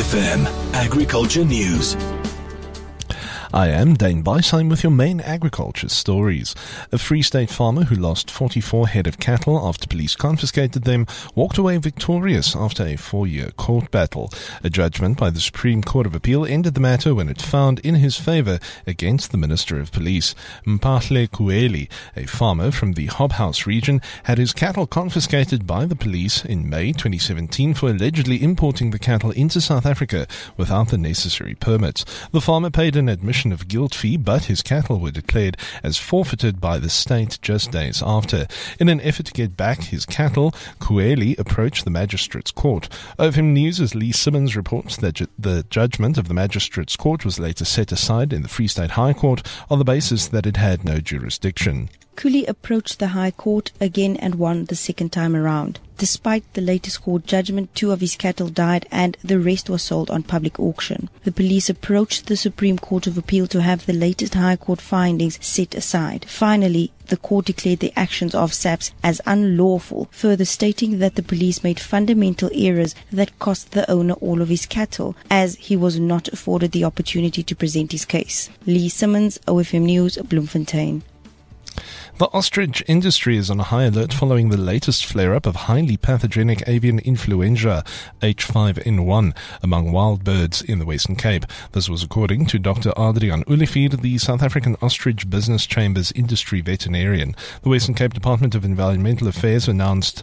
OFM Agriculture News. I am Dane Beisheim with your main agriculture stories. A Free State farmer who lost 44 head of cattle after police confiscated them walked away victorious after a 4-year court battle. A judgment by the Supreme Court of Appeal ended the matter when it found in his favor against the Minister of Police. Mpahle Kueli, a farmer from the Hobhouse region, had his cattle confiscated by the police in May 2017 for allegedly importing the cattle into South Africa without the necessary permits. The farmer paid an admission of guilt fee, but his cattle were declared as forfeited by the state just days after. In an effort to get back his cattle, Kueli approached the magistrate's court. OFM News' Lee Simmons reports that the judgment of the magistrate's court was later set aside in the Free State High Court on the basis that it had no jurisdiction. Kueli approached the High Court again and won the second time around. Despite the latest court judgment, 2 of his cattle died and the rest was sold on public auction. The police approached the Supreme Court of Appeal to have the latest High Court findings set aside. Finally, the court declared the actions of SAPS as unlawful, further stating that the police made fundamental errors that cost the owner all of his cattle, as he was not afforded the opportunity to present his case. Lee Simmons, OFM News, Bloemfontein. The ostrich industry is on high alert following the latest flare-up of highly pathogenic avian influenza H5N1 among wild birds in the Western Cape. This was according to Dr. Adrian Olivier, the South African Ostrich Business Chamber's industry veterinarian. The Western Cape Department of Environmental Affairs announced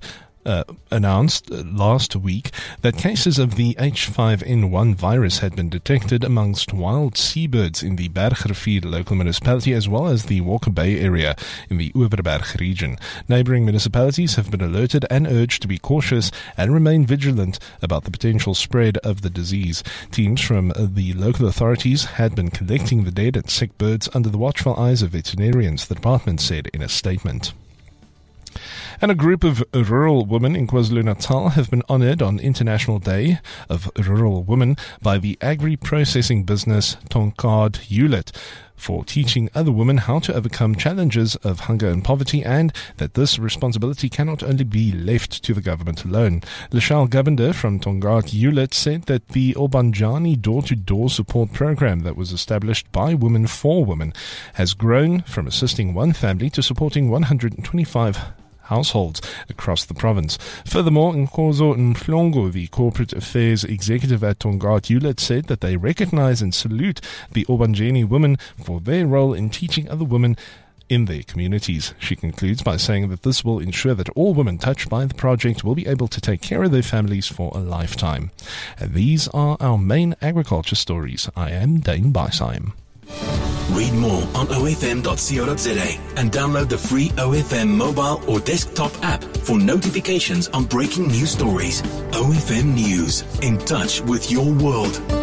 last week that cases of the H5N1 virus had been detected amongst wild seabirds in the Bergrivier local municipality as well as the Walker Bay area in the Oeverberg region. Neighbouring municipalities have been alerted and urged to be cautious and remain vigilant about the potential spread of the disease. Teams from the local authorities had been collecting the dead and sick birds under the watchful eyes of veterinarians, the department said in a statement. And a group of rural women in KwaZulu-Natal have been honoured on International Day of Rural Women by the agri-processing business Tongaat Hewlett for teaching other women how to overcome challenges of hunger and poverty, and that this responsibility cannot only be left to the government alone. Lashal Govender from Tongaat Hewlett said that the Obanjani door-to-door support program that was established by Women for Women has grown from assisting one family to supporting 125 households across the province. Furthermore, Nkozo Mhlongo, the corporate affairs executive at Tongaat Hewlett, said that they recognize and salute the Obanjani women for their role in teaching other women in their communities. She concludes by saying that this will ensure that all women touched by the project will be able to take care of their families for a lifetime. And these are our main agriculture stories. I am Dane Beisheim. Read more on ofm.co.za and download the free OFM mobile or desktop app for notifications on breaking news stories. OFM News, in touch with your world.